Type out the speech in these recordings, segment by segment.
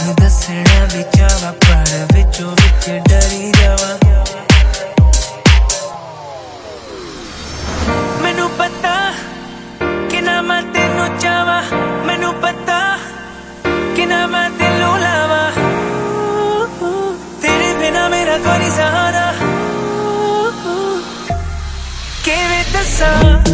तेनू दसना भी चावा पर विचों विच डरी जावा। मैनू पता कि ना मैं तेनू चावा, मैनू पता कि ना मैं दिलों लावा। तेरे बिना मेरा कोई नहीं सहारा, किवें दसां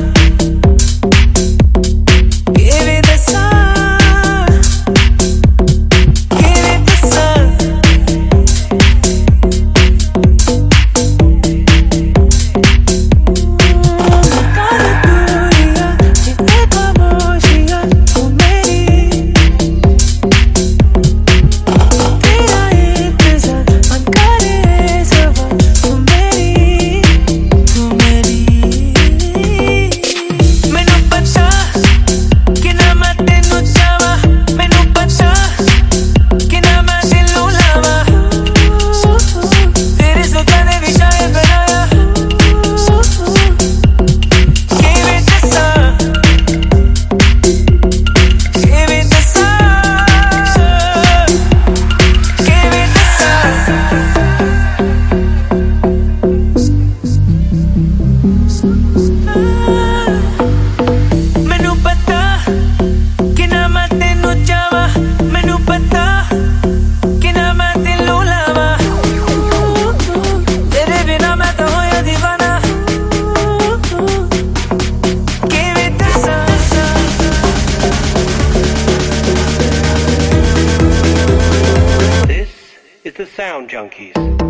The Sound Junkies.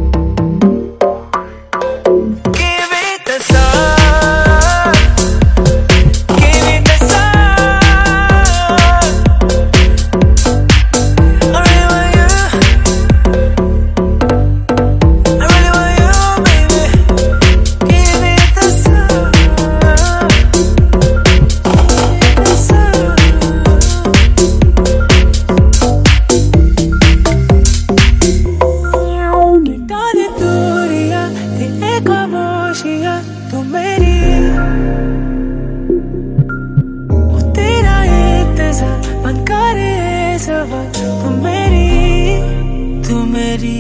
तू मेरी तेरा इंतजार मन करे सवाल, तू मेरी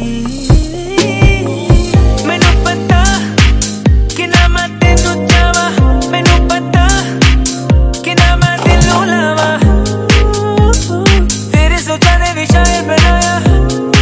मैनू पता कि ना मैं तेनू चावा, मैनू पता कि ना मैं दिलों लावा। तेरे सोचा ने भी शायर बनाया।